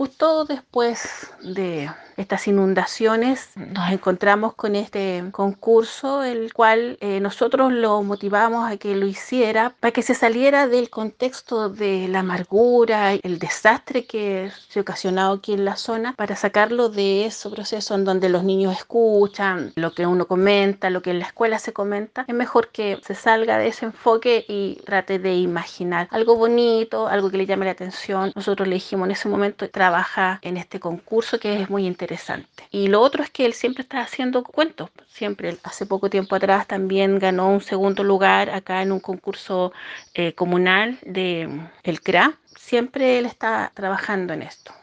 justo después de estas inundaciones nos encontramos con este concurso, el cual nosotros lo motivamos a que lo hiciera para que se saliera del contexto de la amargura, el desastre que se ha ocasionado aquí en la zona, para sacarlo de ese proceso en donde los niños escuchan lo que uno comenta, lo que en la escuela se comenta. Es mejor que se salga de ese enfoque y trate de imaginar algo bonito, algo que le llame la atención. Nosotros le dijimos en ese momento, trabaja en este concurso que es muy interesante. Y lo otro es que él siempre está haciendo cuentos. Siempre, hace poco tiempo atrás también ganó un segundo lugar acá en un concurso comunal de el CRA. Siempre él está trabajando en esto.